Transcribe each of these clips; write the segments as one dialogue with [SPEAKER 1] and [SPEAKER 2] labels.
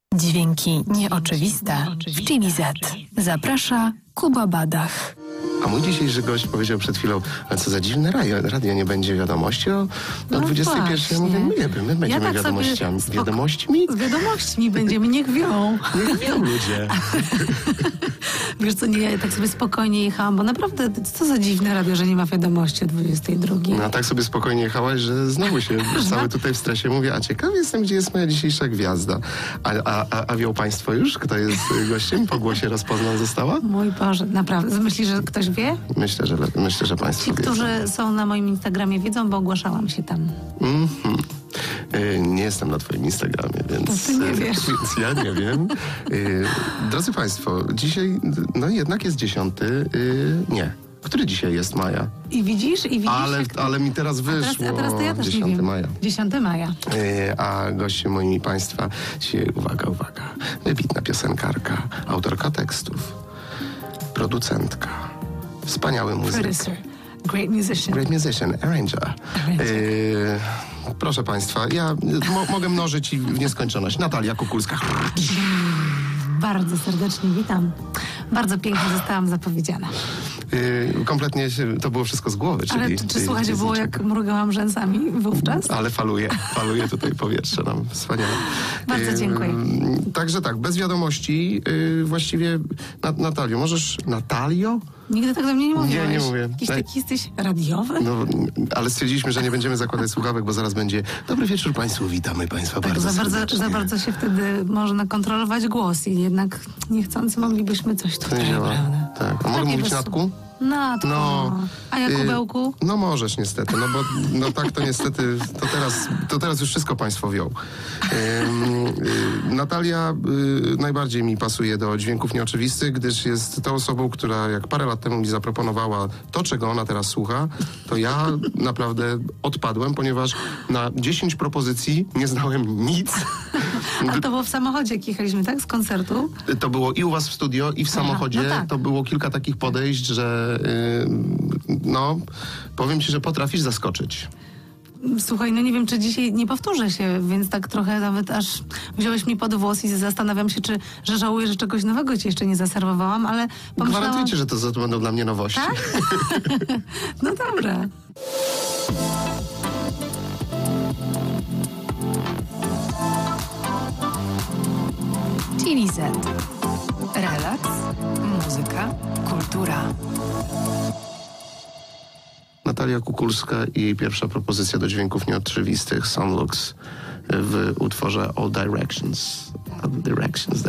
[SPEAKER 1] Dźwięki nieoczywiste w Chili Z. Zaprasza Kuba Badach.
[SPEAKER 2] A mój dzisiejszy gość powiedział przed chwilą, a co za dziwne radio nie będzie wiadomości o 21. Ja mówię, my będziemy
[SPEAKER 1] tak
[SPEAKER 2] wiadomościami. Z wiadomościami?
[SPEAKER 1] Z wiadomościami będziemy, niech wią.
[SPEAKER 2] Niech wią ludzie.
[SPEAKER 1] Wiesz co, nie, ja tak sobie spokojnie jechałam, bo naprawdę, co za dziwne radio, że nie ma wiadomości o 22.
[SPEAKER 2] No a tak sobie spokojnie jechałaś, że znowu się cały tutaj w stresie mówię, a ciekawy jestem, gdzie jest moja dzisiejsza gwiazda. A wią państwo już, kto jest gościem? Po głosie rozpoznał została?
[SPEAKER 1] Mój Boże, naprawdę. Myślisz, że ktoś wie?
[SPEAKER 2] Myślę, że państwo
[SPEAKER 1] Ci,
[SPEAKER 2] wiedzą.
[SPEAKER 1] którzy są na moim Instagramie, wiedzą, bo ogłaszałam się tam.
[SPEAKER 2] Nie jestem na twoim Instagramie, więc,
[SPEAKER 1] ty nie wiesz.
[SPEAKER 2] Więc ja nie wiem. Drodzy państwo, dzisiaj jednak jest 10. Nie. Który dzisiaj jest maja?
[SPEAKER 1] I widzisz?
[SPEAKER 2] Ale mi teraz wyszło.
[SPEAKER 1] A teraz to ja też
[SPEAKER 2] 10
[SPEAKER 1] nie wiem.
[SPEAKER 2] maja.
[SPEAKER 1] 10 maja.
[SPEAKER 2] A gościem moimi państwa dzisiaj, uwaga, wybitna piosenkarka, autorka tekstów, producentka, wspaniały muzyk.
[SPEAKER 1] Producer. Great musician.
[SPEAKER 2] Arranger. Proszę państwa, ja mogę mnożyć i w nieskończoność. Natalia Kukulska.
[SPEAKER 1] Bardzo serdecznie witam. Bardzo pięknie zostałam zapowiedziana.
[SPEAKER 2] Kompletnie to było wszystko z głowy.
[SPEAKER 1] Ale czy słuchajcie, było jak mrugałam rzęsami wówczas?
[SPEAKER 2] Ale faluje tutaj powietrze nam. Wspaniale.
[SPEAKER 1] Bardzo dziękuję.
[SPEAKER 2] Także tak, bez wiadomości właściwie Natalio, możesz... Natalio?
[SPEAKER 1] Nigdy tak do mnie nie mówiłeś.
[SPEAKER 2] Nie mówię.
[SPEAKER 1] Jakiś taki jesteś radiowy?
[SPEAKER 2] No, ale stwierdziliśmy, że nie będziemy zakładać słuchawek, bo zaraz będzie dobry wieczór państwu, witamy państwa
[SPEAKER 1] tak,
[SPEAKER 2] bardzo serdecznie.
[SPEAKER 1] Za bardzo się wtedy można kontrolować głos i jednak niechcący moglibyśmy coś tutaj, prawda?
[SPEAKER 2] Tak. A mogę mówić Natku?
[SPEAKER 1] Natku. A ja kubełku?
[SPEAKER 2] No możesz niestety, bo tak to niestety, to teraz już wszystko państwo wziął. Natalia najbardziej mi pasuje do dźwięków nieoczywistych, gdyż jest tą osobą, która jak parę lat temu mi zaproponowała to, czego ona teraz słucha, to ja naprawdę odpadłem, ponieważ na 10 propozycji nie znałem nic.
[SPEAKER 1] A to było w samochodzie, jak jechaliśmy, tak? Z koncertu?
[SPEAKER 2] To było i u was w studio, i w samochodzie.
[SPEAKER 1] No tak.
[SPEAKER 2] To było kilka takich podejść, że powiem ci, że potrafisz zaskoczyć.
[SPEAKER 1] Słuchaj, nie wiem, czy dzisiaj nie powtórzę się, więc tak trochę nawet aż wziąłeś mnie pod włos i zastanawiam się, że żałuję, że czegoś nowego ci jeszcze nie zaserwowałam, ale pomyślałam...
[SPEAKER 2] Gwarantuję ci, że to będą dla mnie nowości.
[SPEAKER 1] Tak? No dobra.
[SPEAKER 3] Chili Z. Relaks, muzyka, kultura.
[SPEAKER 2] Natalia Kukulska i jej pierwsza propozycja do dźwięków nieoczywistych, Sunlux, w utworze All Directions. Directions.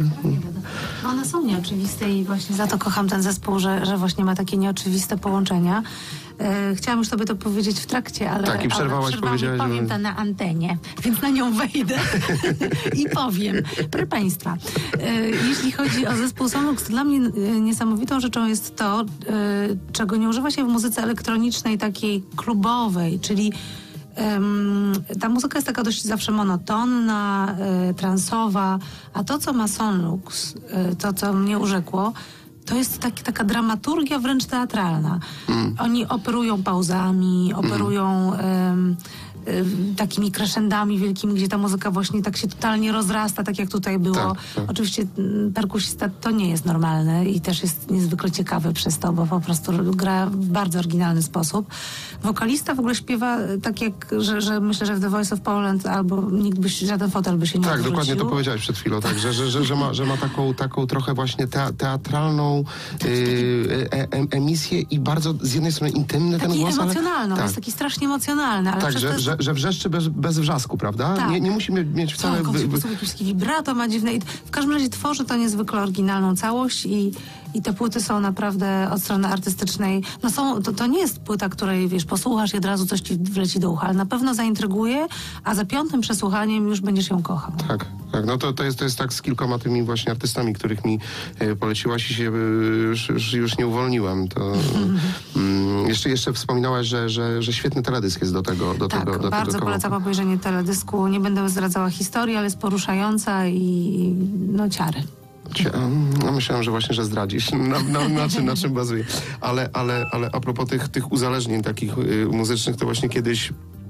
[SPEAKER 1] One są nieoczywiste i właśnie za to kocham ten zespół, że właśnie ma takie nieoczywiste połączenia. Chciałam już sobie to powiedzieć w trakcie, ale...
[SPEAKER 2] Tak, i przerwałaś, powiedziałaś...
[SPEAKER 1] Powiem to na antenie, więc na nią wejdę i powiem. Proszę państwa, jeśli chodzi o zespół Sunlux, dla mnie niesamowitą rzeczą jest to, czego nie używa się w muzyce elektronicznej, takiej klubowej, czyli ta muzyka jest taka dość zawsze monotonna, transowa, a to, co ma Sunlux, to, co mnie urzekło, to jest taka dramaturgia wręcz teatralna. Oni operują pauzami, operują takimi crescendami wielkimi, gdzie ta muzyka właśnie tak się totalnie rozrasta, tak jak tutaj było. Tak. Oczywiście perkusista to nie jest normalne i też jest niezwykle ciekawy przez to, bo po prostu gra w bardzo oryginalny sposób. Wokalista w ogóle śpiewa tak jak, że myślę, że w The Voice of Poland albo żaden fotel by się nie odwrócił.
[SPEAKER 2] Tak, dokładnie to powiedziałeś przed chwilą, tak, że ma taką trochę właśnie teatralną emisję i bardzo z jednej strony intymny ten głos,
[SPEAKER 1] emocjonalny, jest taki strasznie emocjonalny. Ale
[SPEAKER 2] tak, że wrzeszczy bez wrzasku, prawda?
[SPEAKER 1] Tak.
[SPEAKER 2] Nie musimy mieć wcale...
[SPEAKER 1] Jakieś vibrato ma dziwne. I w każdym razie tworzy to niezwykle oryginalną całość i te płyty są naprawdę od strony artystycznej. To nie jest płyta, której posłuchasz i od razu coś ci wleci do ucha, ale na pewno zaintryguje, a za 5. przesłuchaniem już będziesz ją kochał.
[SPEAKER 2] Tak. No to jest tak z kilkoma tymi właśnie artystami, których mi poleciłaś i się już nie uwolniłem. To jeszcze wspominałaś, że świetny teledysk jest do tego
[SPEAKER 1] bardzo polecam obejrzenie teledysku. Nie będę zdradzała historii, ale jest poruszająca i ciary.
[SPEAKER 2] Myślałem, że właśnie, że zdradzisz, na czym bazuje. Ale a propos tych uzależnień takich muzycznych, to właśnie kiedyś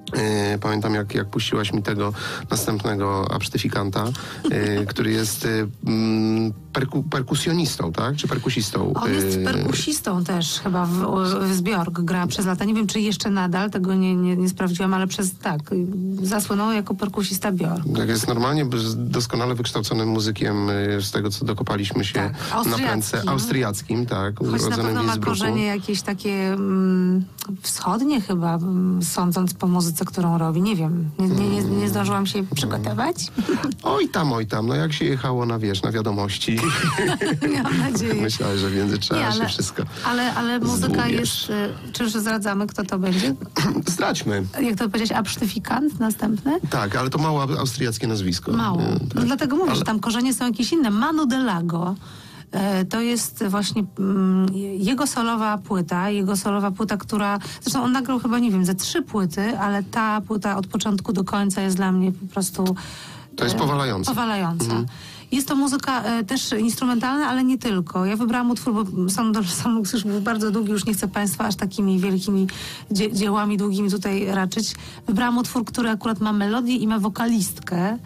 [SPEAKER 2] Pamiętam, jak puściłaś mi tego następnego absztyfikanta, który jest perkusjonistą, tak? Czy perkusistą?
[SPEAKER 1] On jest perkusistą też chyba w Björk gra przez lata. Nie wiem, czy jeszcze nadal, tego nie sprawdziłam, ale zasłynął jako perkusista Björk.
[SPEAKER 2] Tak, jest normalnie doskonale wykształconym muzykiem, z tego co dokopaliśmy się na prędce austriackim, tak.
[SPEAKER 1] Choć na pewno ma korzenie jakieś takie wschodnie chyba, sądząc po muzyce, którą robi. Nie wiem, nie zdążyłam się przygotować.
[SPEAKER 2] Oj tam, no jak się jechało na wiadomości.
[SPEAKER 1] Miałam nadzieję.
[SPEAKER 2] Myślałem, że w międzyczasie wszystko
[SPEAKER 1] Ale muzyka
[SPEAKER 2] zgubiesz.
[SPEAKER 1] jest... Czy już zdradzamy, kto to będzie?
[SPEAKER 2] Zdradźmy.
[SPEAKER 1] Jak to powiedzieć, absztyfikant następny?
[SPEAKER 2] Tak, ale to mało austriackie nazwisko.
[SPEAKER 1] Mało.
[SPEAKER 2] Tak.
[SPEAKER 1] No dlatego mówię, że tam korzenie są jakieś inne. Manu de Lago. To jest właśnie jego solowa płyta, która... Zresztą on nagrał chyba, nie wiem, ze 3 płyty, ale ta płyta od początku do końca jest dla mnie po prostu...
[SPEAKER 2] To jest powalająca.
[SPEAKER 1] Jest to muzyka też instrumentalna, ale nie tylko. Ja wybrałam utwór, bo Sonlux już był bardzo długi, już nie chcę Państwa aż takimi wielkimi dziełami długimi tutaj raczyć. Wybrałam utwór, który akurat ma melodię i ma wokalistkę.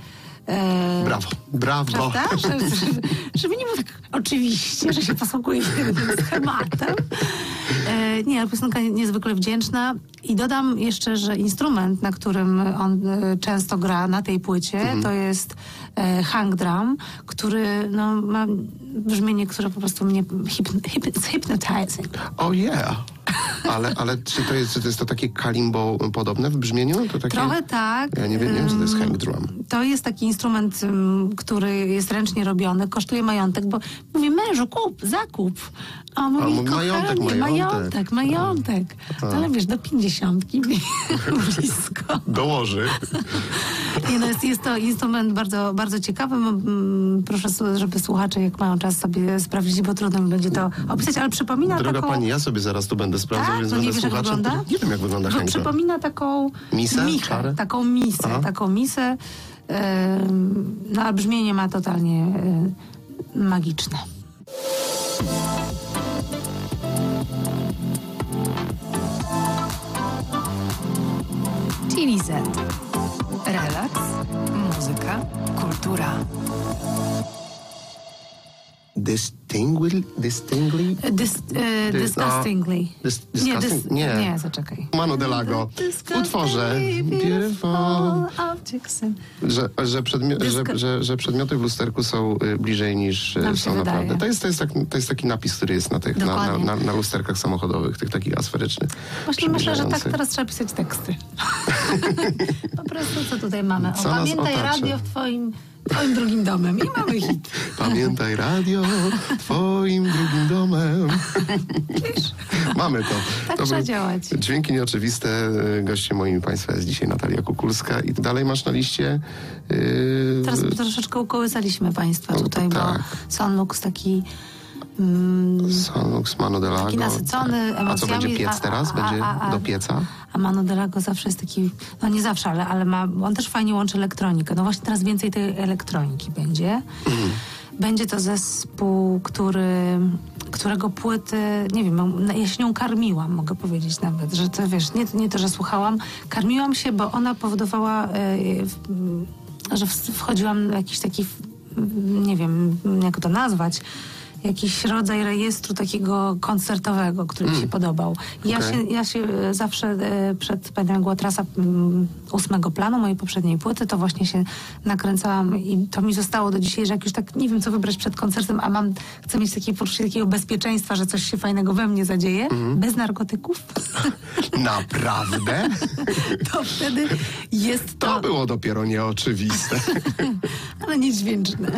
[SPEAKER 2] Brawo.
[SPEAKER 1] Prawda? Żeby nie było tak oczywiście, że się posługuje tym schematem. Nie, ale piosenka niezwykle wdzięczna. I dodam jeszcze, że instrument, na którym on często gra na tej płycie, to jest hang drum, który ma brzmienie, które po prostu mnie hypnotizing.
[SPEAKER 2] Oh yeah. Ale czy to jest to takie kalimbo podobne w brzmieniu? To takie...
[SPEAKER 1] Trochę tak.
[SPEAKER 2] Ja nie wiem, co to jest hang drum.
[SPEAKER 1] To jest taki instrument, który jest ręcznie robiony, kosztuje majątek, bo mówię, mężu, zakup. A on mówi, majątek. Ale wiesz, do 50 blisko.
[SPEAKER 2] Dołoży.
[SPEAKER 1] Jest to instrument bardzo, bardzo ciekawy. Proszę, żeby słuchacze, jak mają czas, sobie sprawdzić, bo trudno mi będzie to opisać, ale przypomina
[SPEAKER 2] Droga pani, ja sobie zaraz tu będę sprawdzał,
[SPEAKER 1] tak?
[SPEAKER 2] więc
[SPEAKER 1] Nie wiesz, jak wygląda?
[SPEAKER 2] Nie wiem, jak wygląda hang drum.
[SPEAKER 1] Przypomina taką
[SPEAKER 2] misę.
[SPEAKER 1] Taką misę. A brzmienie ma totalnie magiczne.
[SPEAKER 3] TVZ. Relaks, muzyka, kultura.
[SPEAKER 2] Disgustingly?
[SPEAKER 1] Nie, zaczekaj.
[SPEAKER 2] Manu de Lago. W utworze Beautiful. Że przedmioty w lusterku są bliżej niż są naprawdę. To jest taki napis, który jest na lusterkach samochodowych, tych takich asferycznych.
[SPEAKER 1] Właśnie myślę, że tak teraz trzeba pisać teksty. Po prostu co tutaj mamy? Pamiętaj radio w twoim drugim domem. I mamy hit.
[SPEAKER 2] Pamiętaj radio twoim drugim domem.
[SPEAKER 1] Wiesz?
[SPEAKER 2] Mamy to.
[SPEAKER 1] Tak trzeba działać.
[SPEAKER 2] Dźwięki nieoczywiste. Gościem moim Państwa jest dzisiaj Natalia Kukulska. I dalej masz na liście...
[SPEAKER 1] Teraz troszeczkę ukołysaliśmy Państwa tutaj,
[SPEAKER 2] tak.
[SPEAKER 1] bo Sonlux taki...
[SPEAKER 2] Sonlux, Manu de Lago.
[SPEAKER 1] Taki nasycony emocjami.
[SPEAKER 2] A co będzie piec teraz? Będzie do pieca?
[SPEAKER 1] A Manu de Lago zawsze jest taki, nie zawsze, ale on też fajnie łączy elektronikę. No właśnie teraz więcej tej elektroniki będzie. Będzie to zespół, którego płyty, nie wiem, ja się nią karmiłam, mogę powiedzieć nawet, że to wiesz, nie to, że słuchałam, karmiłam się, bo ona powodowała, że wchodziłam w jakiś taki, nie wiem, jak to nazwać, jakiś rodzaj rejestru takiego koncertowego, który mi się podobał. Ja się zawsze pamiętam, jak była trasa 8 planu mojej poprzedniej płyty, to właśnie się nakręcałam i to mi zostało do dzisiaj, że jak już tak nie wiem, co wybrać przed koncertem, a chcę mieć takie poczucie takiego bezpieczeństwa, że coś się fajnego we mnie zadzieje, bez narkotyków.
[SPEAKER 2] Naprawdę?
[SPEAKER 1] To wtedy jest to...
[SPEAKER 2] To było dopiero nieoczywiste.
[SPEAKER 1] Ale niedźwięczne.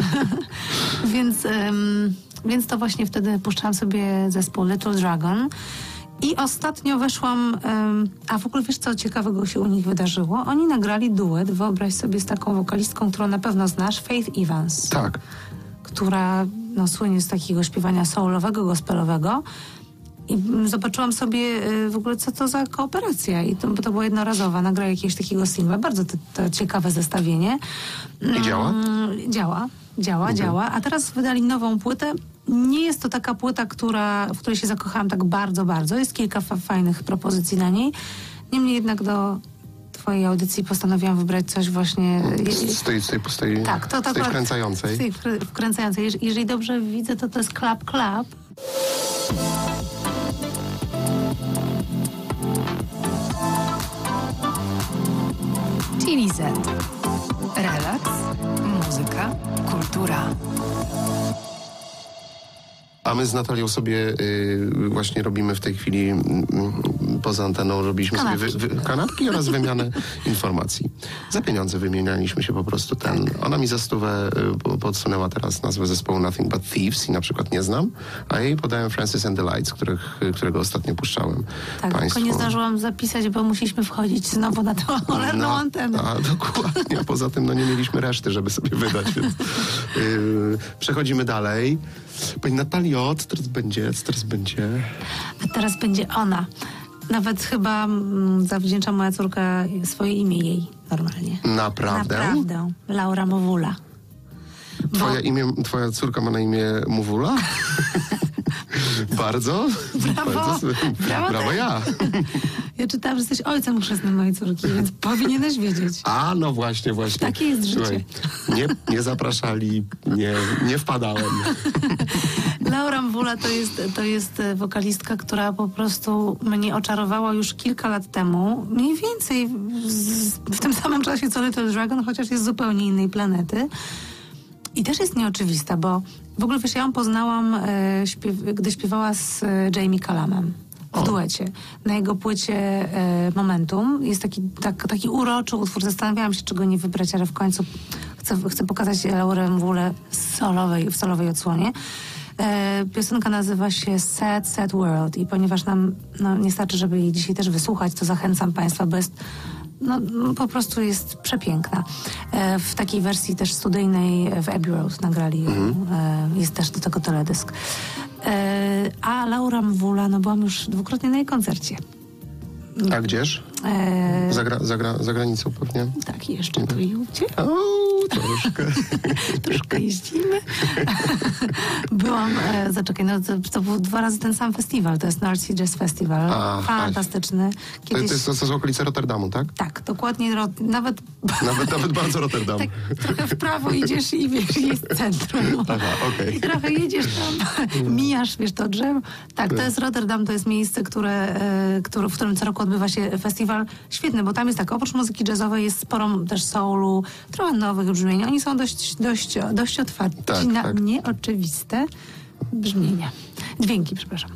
[SPEAKER 1] Więc to właśnie wtedy puszczałam sobie zespół Little Dragon. I ostatnio weszłam... a w ogóle wiesz, co ciekawego się u nich wydarzyło? Oni nagrali duet, wyobraź sobie, z taką wokalistką, którą na pewno znasz, Faith Evans.
[SPEAKER 2] Tak.
[SPEAKER 1] Która słynie z takiego śpiewania soulowego, gospelowego. I zobaczyłam sobie w ogóle, co to za kooperacja. Bo to była jednorazowa. Nagrała jakiegoś takiego singla. Bardzo to ciekawe zestawienie.
[SPEAKER 2] I działa?
[SPEAKER 1] Działa. A teraz wydali nową płytę. Nie jest to taka płyta, w której się zakochałam tak bardzo, bardzo. Jest kilka fajnych propozycji na niej. Niemniej jednak twojej audycji postanowiłam wybrać coś właśnie...
[SPEAKER 2] Z tej
[SPEAKER 1] Tak, to
[SPEAKER 2] z tej wkręcającej.
[SPEAKER 1] Z tej wkręcającej. Jeżeli dobrze widzę, to jest Clap Clap.
[SPEAKER 3] TVZ. Relaks, muzyka, kultura.
[SPEAKER 2] A my z Natalią sobie właśnie robimy w tej chwili, poza anteną, robiliśmy
[SPEAKER 1] Kanapki.
[SPEAKER 2] sobie kanapki oraz wymianę informacji. Za pieniądze wymienialiśmy się po prostu Ona mi za 100 podsunęła teraz nazwę zespołu Nothing But Thieves i na przykład nie znam, a jej podałem Francis and the Lights, którego ostatnio puszczałem
[SPEAKER 1] Tak,
[SPEAKER 2] państwu.
[SPEAKER 1] tylko nie zdążyłam zapisać, bo musieliśmy wchodzić znowu na tę cholerną antenę.
[SPEAKER 2] A dokładnie, a poza tym nie mieliśmy reszty, żeby sobie wydać, więc przechodzimy dalej. Pani Natalio, co teraz będzie?
[SPEAKER 1] A teraz będzie ona. Nawet chyba zawdzięcza moja córka swoje imię jej normalnie.
[SPEAKER 2] Naprawdę?
[SPEAKER 1] Naprawdę. Laura Mowula.
[SPEAKER 2] Twoja córka ma na imię Mowula? Bardzo?
[SPEAKER 1] Brawo.
[SPEAKER 2] Brawo ja.
[SPEAKER 1] Ja czytałam, że jesteś ojcem chrzestnym mojej córki, więc powinieneś wiedzieć.
[SPEAKER 2] A, no właśnie.
[SPEAKER 1] Takie jest życie.
[SPEAKER 2] Słuchaj, nie zapraszali, nie wpadałem. Laura
[SPEAKER 1] Mowula to jest wokalistka, która po prostu mnie oczarowała już kilka lat temu. Mniej więcej w tym samym czasie co Little Dragon, chociaż jest z zupełnie innej planety. I też jest nieoczywista, bo w ogóle wiesz, ja ją poznałam, gdy śpiewała z Jamie Cullumem w duecie. Na jego płycie Momentum jest taki uroczy utwór. Zastanawiałam się, czego nie wybrać, ale w końcu chcę pokazać Laurę Mowulę w solowej odsłonie. Piosenka nazywa się Sad World i ponieważ nam nie starczy, żeby jej dzisiaj też wysłuchać, to zachęcam Państwa, bo jest po prostu jest przepiękna. W takiej wersji też studyjnej w Abbey Road nagrali ją. Jest też do tego teledysk. A Laura Mowula, byłam już dwukrotnie na jej koncercie.
[SPEAKER 2] A gdzież? Za granicą pewnie?
[SPEAKER 1] Tak, jeszcze tu i ówdzie.
[SPEAKER 2] Troszkę.
[SPEAKER 1] Troszkę jeździmy. Byłam, zaczekaj, to był 2 razy ten sam festiwal, to jest North Sea Jazz Festival. Fantastyczny.
[SPEAKER 2] To jest z okolicy Rotterdamu, tak?
[SPEAKER 1] Tak, dokładnie, nawet
[SPEAKER 2] bardzo Rotterdam.
[SPEAKER 1] Tak, trochę w prawo idziesz i wiesz, jest centrum.
[SPEAKER 2] Aha, okej.
[SPEAKER 1] I trochę jedziesz tam, mijasz, wiesz, to drzewo. Tak, to jest Rotterdam, to jest miejsce, w którym co roku odbywa się festiwal. Świetny, bo tam jest tak, oprócz muzyki jazzowej jest sporo też soulu, trochę nowych brzmień. Oni są dość otwarci na nieoczywiste brzmienia. Dźwięki, przepraszam.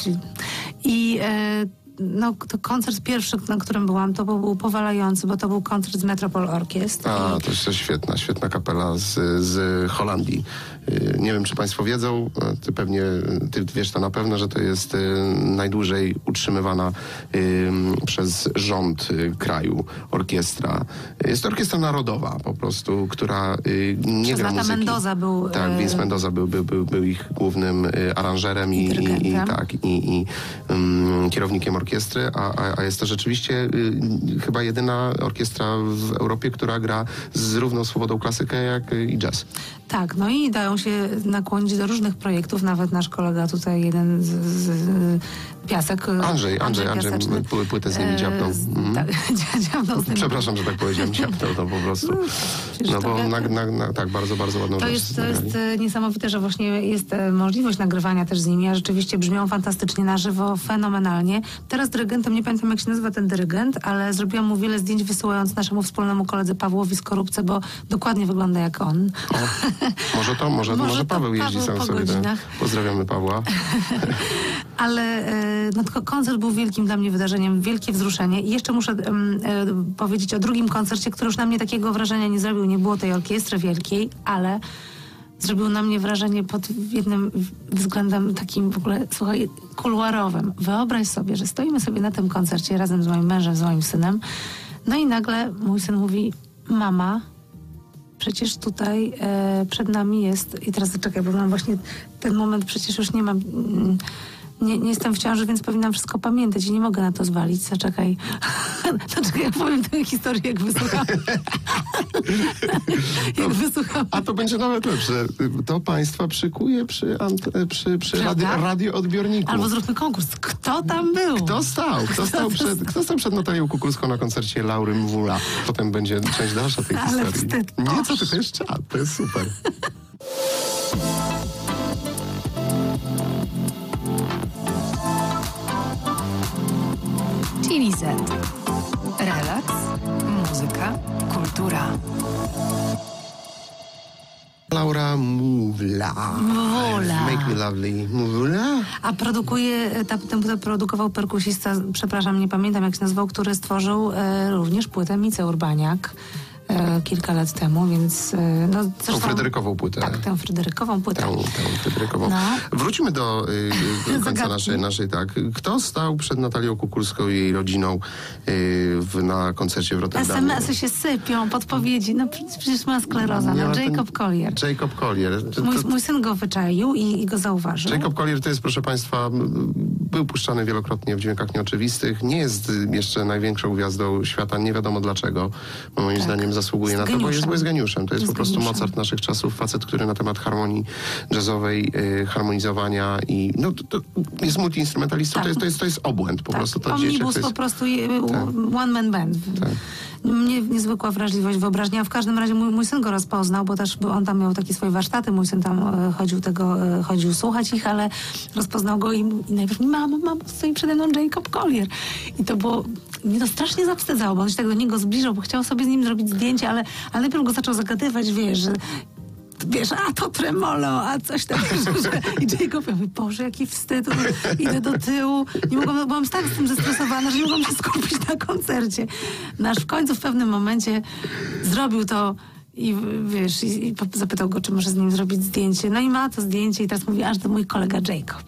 [SPEAKER 1] I to koncert pierwszy, na którym byłam, to był powalający, bo to był koncert z Metropole Orchestra.
[SPEAKER 2] To jest świetna kapela z Holandii. Nie wiem, czy Państwo wiedzą, ty wiesz to na pewno, że to jest najdłużej utrzymywana przez rząd kraju orkiestra. Jest to orkiestra narodowa po prostu, która nie gra muzyki.
[SPEAKER 1] Mendoza był...
[SPEAKER 2] Tak, Vince Mendoza był ich głównym aranżerem i kierownikiem orkiestry, a jest to rzeczywiście chyba jedyna orkiestra w Europie, która gra z równą swobodą klasykę jak i jazz.
[SPEAKER 1] Tak, i dają się nakłonić do różnych projektów. Nawet nasz kolega tutaj, jeden z Piasek.
[SPEAKER 2] Andrzej płytę z nimi dziabnął.
[SPEAKER 1] Dziabnął z nimi.
[SPEAKER 2] Przepraszam, że tak powiedziałem, dziabnął to po prostu. Tak, bardzo, bardzo ładną rzecz.
[SPEAKER 1] To jest niesamowite, że właśnie jest możliwość nagrywania też z nimi, a rzeczywiście brzmią fantastycznie na żywo, fenomenalnie. Teraz dyrygentem, nie pamiętam jak się nazywa ten dyrygent, ale zrobiłam mu wiele zdjęć, wysyłając naszemu wspólnemu koledze Pawłowi Skorupce, bo dokładnie wygląda jak on.
[SPEAKER 2] Może Paweł jeździ sam sobie. Pozdrawiamy Pawła.
[SPEAKER 1] Ale koncert był wielkim dla mnie wydarzeniem, wielkie wzruszenie. I jeszcze muszę powiedzieć o drugim koncercie, który już na mnie takiego wrażenia nie zrobił. Nie było tej orkiestry wielkiej, ale zrobił na mnie wrażenie pod jednym względem takim w ogóle, słuchaj, kuluarowym. Wyobraź sobie, że stoimy sobie na tym koncercie razem z moim mężem, z moim synem. I nagle mój syn mówi: mama, przecież tutaj przed nami jest... I teraz zaczekaj, bo mam właśnie ten moment, przecież już nie mam... Nie jestem w ciąży, więc powinnam wszystko pamiętać i nie mogę na to zwalić. Zaczekaj, ja powiem tę historię, jak wysłucham. Jak wysłucham.
[SPEAKER 2] A to będzie nawet lepsze. To państwa przykuje przy radioodbiorniku.
[SPEAKER 1] Albo zróbmy konkurs. Kto tam był?
[SPEAKER 2] Kto stał przed Natalią Kukulską na koncercie Laury Mwula? Potem będzie część dalsza tej
[SPEAKER 1] Ale
[SPEAKER 2] historii.
[SPEAKER 1] wstyd.
[SPEAKER 2] Nie, co ty, to jest czad. To jest super.
[SPEAKER 3] Chili Z. Relaks, muzyka, kultura.
[SPEAKER 2] Laura Mwula. Make me lovely. Mwula?
[SPEAKER 1] A produkuje, tę płytę produkował perkusista, przepraszam, nie pamiętam jak się nazywał, który stworzył również płytę Mice Urbaniak kilka lat temu, więc...
[SPEAKER 2] Tą Fryderykową płytę.
[SPEAKER 1] Tak, tę Fryderykową płytę.
[SPEAKER 2] Tą Fryderykową.
[SPEAKER 1] No.
[SPEAKER 2] Wróćmy do końca naszej, tak. Kto stał przed Natalią Kukulską i jej rodziną na koncercie w Rotterdamie?
[SPEAKER 1] SMS-y się sypią, podpowiedzi. No przecież ma sklerozę. No, Jacob Collier.
[SPEAKER 2] Jacob Collier.
[SPEAKER 1] Mój syn go wyczaił i go zauważył.
[SPEAKER 2] Jacob Collier to jest, proszę państwa, był puszczany wielokrotnie w Dźwiękach Nieoczywistych. Nie jest jeszcze największą gwiazdą świata. Nie wiadomo dlaczego. Bo moim zdaniem zasługuje na to, bo jest geniuszem. To jest po prostu Mozart naszych czasów. Facet, który na temat harmonii jazzowej, harmonizowania i to jest multiinstrumentalistą. Tak. To jest obłęd po prostu. To
[SPEAKER 1] omnibus to jest, po prostu one man band. Tak. Niezwykła wrażliwość, wyobraźnia. W każdym razie mój syn go rozpoznał, bo też on tam miał takie swoje warsztaty. Mój syn tam chodził słuchać ich, ale rozpoznał go i najpierw mamo, stoi przede mną Jacob Collier. I to było... Mnie to strasznie zawstydzało, bo on się tak do niego zbliżał, bo chciał sobie z nim zrobić zdjęcie, ale najpierw go zaczął zagadywać, wiesz, a to tremolo, a coś tam. I Jacob mówi, Boże, jaki wstyd, idę do tyłu. Byłam tak z tym zestresowana, że nie mogłam się skupić na koncercie. Aż w końcu w pewnym momencie zrobił to i wiesz, i zapytał go, czy może z nim zrobić zdjęcie. No i ma to zdjęcie i teraz mówi, aż to mój kolega Jacob.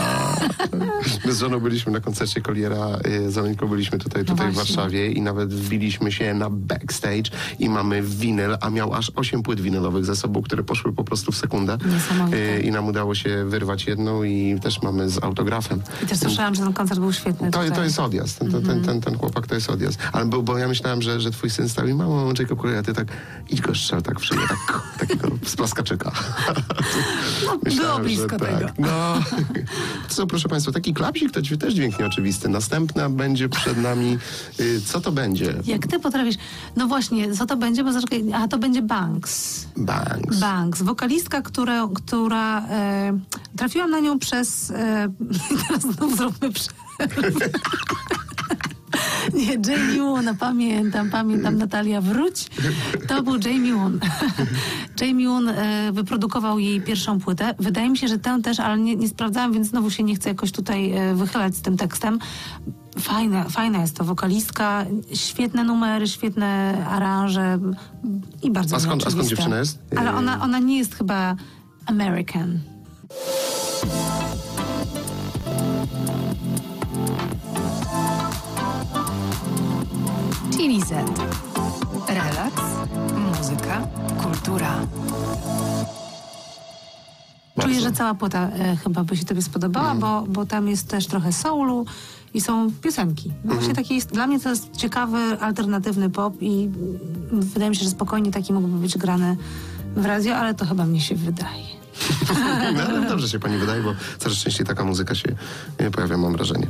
[SPEAKER 2] My z żoną byliśmy na koncercie Colliera, z Alenką byliśmy tutaj w Warszawie i nawet wbiliśmy się na backstage i mamy winyl, a miał aż 8 płyt winylowych ze sobą, które poszły po prostu w sekundę.
[SPEAKER 1] Niesamowite.
[SPEAKER 2] I nam udało się wyrwać jedną i też mamy z autografem.
[SPEAKER 1] I też słyszałam, że ten koncert był świetny.
[SPEAKER 2] To jest odjazd. Ten chłopak to jest odjazd. Ale bo ja myślałem, że twój syn stał i mamo, Jacob Collier, a ty tak idź go strzel tak w szyję, takiego z plaskaczyka.
[SPEAKER 1] Było blisko tego.
[SPEAKER 2] No, co, proszę państwa, taki klapsik to też dźwięk nieoczywisty. Następna będzie przed nami. Co to będzie?
[SPEAKER 1] Jak ty potrafisz... No właśnie, co to będzie? Bo to będzie Banks. Banks. Wokalistka, która trafiłam na nią przez... teraz znów zróbmy przerwę. Nie, Jamie Woon, pamiętam, Natalia, wróć. To był Jamie Woon. Jamie Woon wyprodukował jej pierwszą płytę. Wydaje mi się, że tę też, ale nie sprawdzałam, więc znowu się nie chcę jakoś tutaj wychylać z tym tekstem. Fajna jest to wokalistka, świetne numery, świetne aranże i bardzo
[SPEAKER 2] A skąd dziewczyna jest?
[SPEAKER 1] Ale ona nie jest chyba American.
[SPEAKER 3] Chili Z. Relaks, muzyka, kultura.
[SPEAKER 1] Czuję, że cała płyta chyba by się tobie spodobała, bo tam jest też trochę soulu i są piosenki. Właśnie taki jest, dla mnie to jest ciekawy, alternatywny pop i wydaje mi się, że spokojnie taki mógłby być grany w radio, ale to chyba mnie się wydaje.
[SPEAKER 2] No, dobrze się pani wydaje, bo coraz częściej taka muzyka się pojawia, mam wrażenie.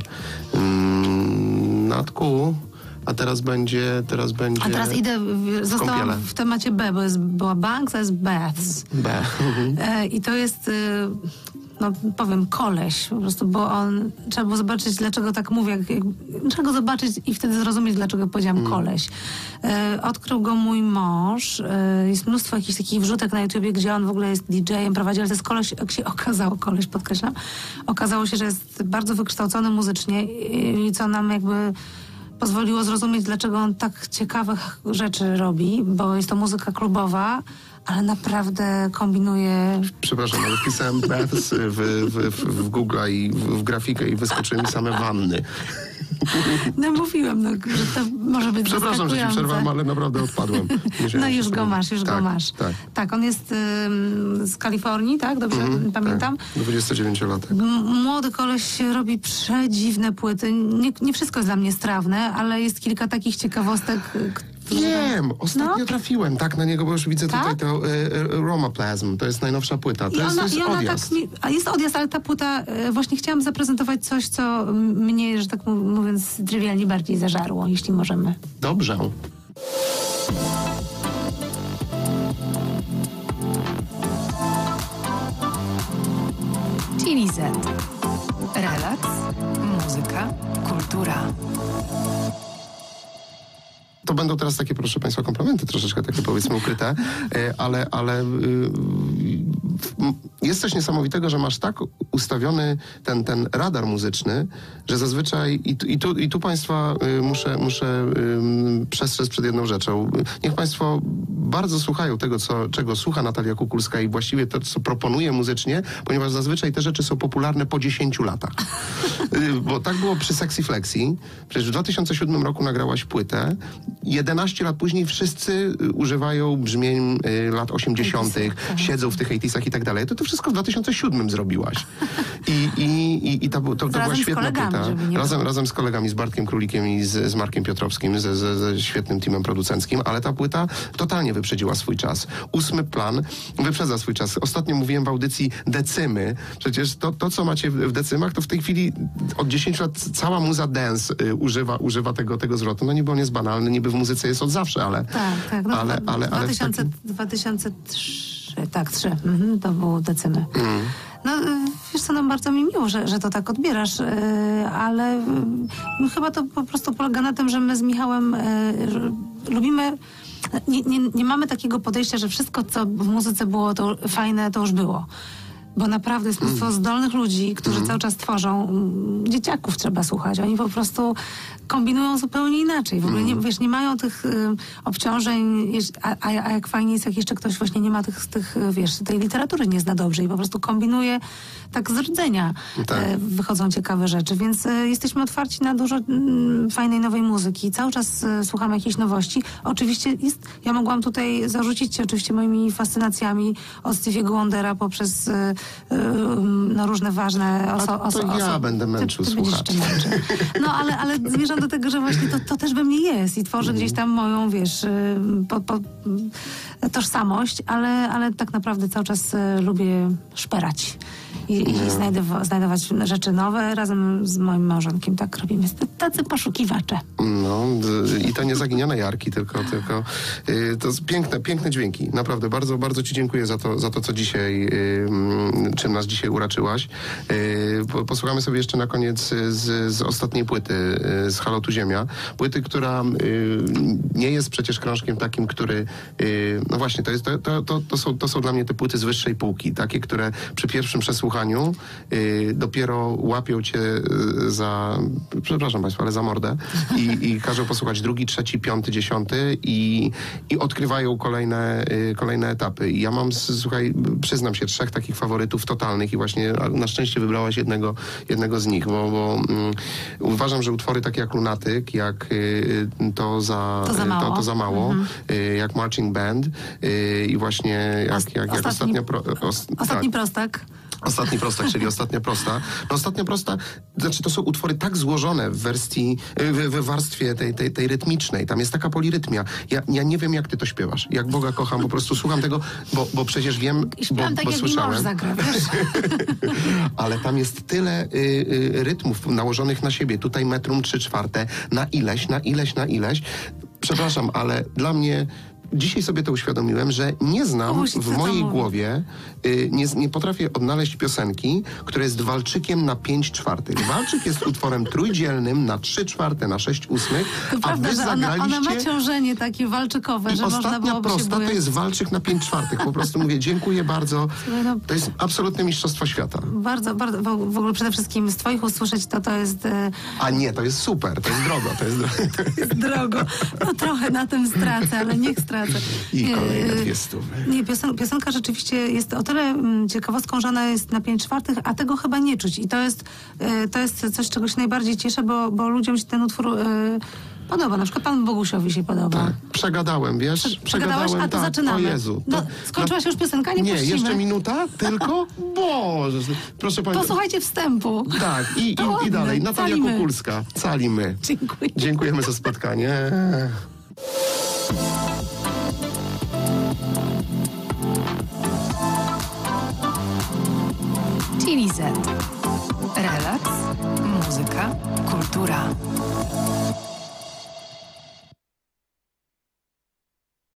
[SPEAKER 2] Natku... A teraz będzie... A
[SPEAKER 1] teraz idę, zostałam w temacie B, bo była Banks, a jest Baths. I to jest, powiem, koleś po prostu, bo trzeba było zobaczyć, dlaczego tak mówię. Trzeba go zobaczyć i wtedy zrozumieć, dlaczego powiedziałam koleś. Odkrył go mój mąż. Jest mnóstwo jakichś takich wrzutek na YouTubie, gdzie on w ogóle jest DJ-em, prowadzi, ale to jest koleś, jak się okazało, koleś, podkreślam. Okazało się, że jest bardzo wykształcony muzycznie i co nam jakby... pozwoliło zrozumieć, dlaczego on tak ciekawych rzeczy robi, bo jest to muzyka klubowa, ale naprawdę kombinuje...
[SPEAKER 2] Przepraszam, ale wpisałem Baths w Google i w grafikę i wyskoczyły mi same wanny.
[SPEAKER 1] No mówiłam, że to może być
[SPEAKER 2] Przepraszam, że ci przerwałem, ale naprawdę odpadłem.
[SPEAKER 1] No już go masz, go masz. Tak, on jest z Kalifornii, tak? Dobrze pamiętam?
[SPEAKER 2] Tak, 29-latek.
[SPEAKER 1] Młody koleś robi przedziwne płyty. Nie wszystko jest dla mnie strawne, ale jest kilka takich ciekawostek,
[SPEAKER 2] Wiem, ostatnio trafiłem tak na niego, bo już widzę tutaj to Romaplasm, to jest najnowsza płyta. To jest odjazd.
[SPEAKER 1] Jest odjazd, ale ta płyta, właśnie chciałam zaprezentować coś, co mnie, że tak mówiąc, trywialnie bardziej zażarło, jeśli możemy.
[SPEAKER 2] Dobrze.
[SPEAKER 3] Chili Z. Relaks, muzyka, kultura.
[SPEAKER 2] To będą teraz takie, proszę Państwa, komplementy troszeczkę takie, powiedzmy, ukryte, ale jest coś niesamowitego, że masz tak ustawiony ten radar muzyczny, że zazwyczaj i tu Państwa muszę przestrzec przed jedną rzeczą. Niech Państwo bardzo słuchają tego, czego słucha Natalia Kukulska i właściwie to, co proponuje muzycznie, ponieważ zazwyczaj te rzeczy są popularne po 10 latach. Bo tak było przy Sexy Flexi. Przecież w 2007 roku nagrałaś płytę. 11 lat później wszyscy używają brzmień lat 80., siedzą w tych 80'sach i tak dalej. To wszystko w 2007 zrobiłaś. I to była świetna płyta. Razem z kolegami, z Bartkiem Królikiem i z Markiem Piotrowskim, ze świetnym teamem producenckim, ale ta płyta totalnie wyprzedziła swój czas. 8 plan wyprzedza swój czas. Ostatnio mówiłem w audycji decymy. Przecież to co macie w decymach, to w tej chwili od 10 lat cała muza dance używa tego zwrotu. No niby on jest banalny, niby w muzyce jest od zawsze, ale...
[SPEAKER 1] Tak. No, ale 2003, to było decymy. No, wiesz co, no bardzo mi miło, że to tak odbierasz, ale chyba to po prostu polega na tym, że my z Michałem lubimy... Nie mamy takiego podejścia, że wszystko, co w muzyce było to fajne, to już było. Bo naprawdę jest mnóstwo zdolnych ludzi, którzy cały czas tworzą. Dzieciaków trzeba słuchać. Oni po prostu kombinują zupełnie inaczej. W ogóle nie mają tych obciążeń, a jak fajnie jest, jak jeszcze ktoś właśnie nie ma tej literatury nie zna dobrze i po prostu kombinuje tak z rdzenia. Wychodzą ciekawe rzeczy. Więc jesteśmy otwarci na dużo fajnej, nowej muzyki. Cały czas słuchamy jakichś nowości. Oczywiście ja mogłam tutaj zarzucić się oczywiście moimi fascynacjami od Stevie'ego Wondera poprzez różne ważne osoby.
[SPEAKER 2] Ja będę męczył słuchaczy.
[SPEAKER 1] No ale zmierzam do tego, że właśnie to też we mnie jest i tworzę gdzieś tam moją, tożsamość, ale tak naprawdę cały czas lubię szperać i znajdować rzeczy nowe. Razem z moim małżonkiem tak robimy. Tacy poszukiwacze. No
[SPEAKER 2] i to nie zaginione jarki, tylko to piękne dźwięki. Naprawdę bardzo, bardzo Ci dziękuję za to co dzisiaj, czym nas dzisiaj uraczyłaś. Posłuchamy sobie jeszcze na koniec z ostatniej płyty, z Halo tu Ziemia. Płyty, która nie jest przecież krążkiem takim, który no właśnie, to są dla mnie te płyty z wyższej półki, takie, które przy pierwszym przesłuchaniu dopiero łapią cię przepraszam Państwa, ale za mordę i każą posłuchać drugi, trzeci, piąty, 10 i odkrywają kolejne etapy. I ja mam, słuchaj, przyznam się, 3 takich faworytów totalnych i właśnie na szczęście wybrałaś jednego z nich, bo uważam, że utwory takie jak Lunatyk, jak To za mało, jak Marching Band i właśnie jak
[SPEAKER 1] Ostatni prostak.
[SPEAKER 2] Ostatni prostak, czyli Ostatnia prosta. No Ostatnia prosta, znaczy to są utwory tak złożone w warstwie tej rytmicznej. Tam jest taka polirytmia. Ja nie wiem, jak ty to śpiewasz. Jak Boga kocham, po prostu słucham tego, bo przecież wiem, bo słyszałem. Zagra, wiesz? Ale tam jest tyle rytmów nałożonych na siebie. Tutaj metrum 3/4, na ileś. Przepraszam, ale dla mnie... Dzisiaj sobie to uświadomiłem, że nie znam w mojej głowie, nie potrafię odnaleźć piosenki, która jest walczykiem na 5/4. Walczyk jest utworem trójdzielnym na 3/4, na 6/8.
[SPEAKER 1] To prawda, że ona ma ciążenie takie walczykowe, że można byłoby
[SPEAKER 2] Ostatnia prosta to jest walczyk na 5/4. Po prostu mówię, dziękuję bardzo. To jest absolutne mistrzostwo świata.
[SPEAKER 1] Bardzo, bardzo. W ogóle przede wszystkim z twoich usłyszeć to jest...
[SPEAKER 2] A nie, to jest super, to jest drogo. To jest
[SPEAKER 1] drogo. No trochę na tym stracę, ale niech stracę.
[SPEAKER 2] I kolejne 200.
[SPEAKER 1] Nie, piosenka rzeczywiście jest o tyle ciekawostką, że ona jest na 5/4, a tego chyba nie czuć. I to jest coś, czego się najbardziej cieszę, bo ludziom się ten utwór podoba. Na przykład panu Bogusiowi się podoba.
[SPEAKER 2] Tak, przegadałem, wiesz?
[SPEAKER 1] Przegadałeś? A to
[SPEAKER 2] tak.
[SPEAKER 1] zaczynamy.
[SPEAKER 2] O Jezu.
[SPEAKER 1] Skończyła się już piosenka? Nie puścimy.
[SPEAKER 2] Jeszcze minuta? Tylko? Boże. Proszę Państwa.
[SPEAKER 1] Posłuchajcie wstępu.
[SPEAKER 2] Tak, i dalej. Natalia Kukulska. Calimy.
[SPEAKER 1] Dziękuję.
[SPEAKER 2] Dziękujemy za spotkanie.